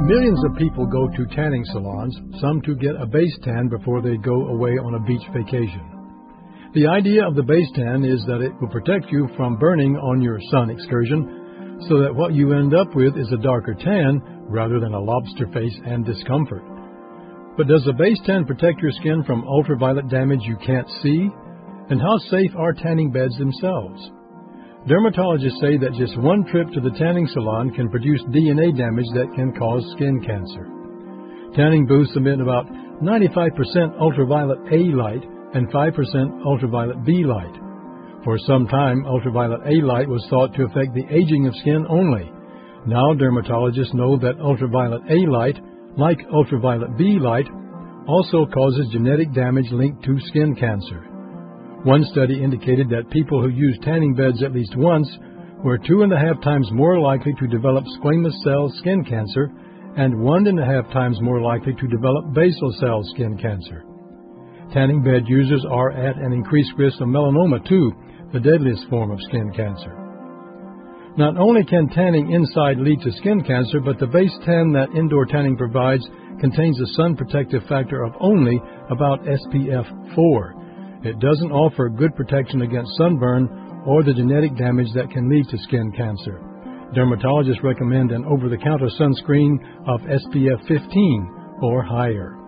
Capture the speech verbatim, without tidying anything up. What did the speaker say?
Millions of people go to tanning salons, some to get a base tan before they go away on a beach vacation. The idea of the base tan is that it will protect you from burning on your sun excursion, so that what you end up with is a darker tan rather than a lobster face and discomfort. But does the base tan protect your skin from ultraviolet damage you can't see? And how safe are tanning beds themselves? Dermatologists say that just one trip to the tanning salon can produce D N A damage that can cause skin cancer. Tanning booths emit about ninety-five percent ultraviolet A light and five percent ultraviolet B light. For some time, ultraviolet A light was thought to affect the aging of skin only. Now dermatologists know that ultraviolet A light, like ultraviolet B light, also causes genetic damage linked to skin cancer. One study indicated that people who used tanning beds at least once were two and a half times more likely to develop squamous cell skin cancer and one and a half times more likely to develop basal cell skin cancer. Tanning bed users are at an increased risk of melanoma too, the deadliest form of skin cancer. Not only can tanning inside lead to skin cancer, but the base tan that indoor tanning provides contains a sun protective factor of only about S P F four. It doesn't offer good protection against sunburn or the genetic damage that can lead to skin cancer. Dermatologists recommend an over-the-counter sunscreen of S P F fifteen or higher.